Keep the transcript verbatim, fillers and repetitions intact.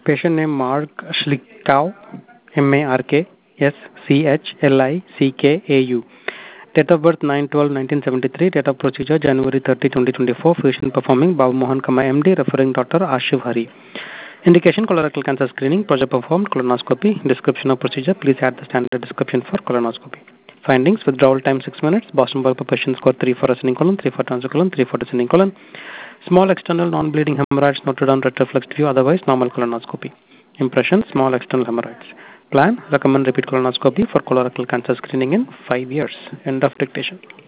Patient name Mark Schlickau, M A R K S C H L I C K A U. Date of birth nine twelve nineteen seventy-three. Date of procedure January thirtieth twenty twenty-four. Physician performing Babu Mohan Kama M D. Referring Doctor Ashiv Hari. Indication colorectal cancer screening. Project performed colonoscopy. Description of procedure. Please add the standard description for colonoscopy. Findings: withdrawal time six minutes. Boston Bulb patient score three for ascending colon, three for transverse colon, three for descending colon. Small external non-bleeding hemorrhoids noted on retroflexed view, otherwise normal colonoscopy. Impression: small external hemorrhoids. Plan: recommend repeat colonoscopy for colorectal cancer screening in five years. End of dictation.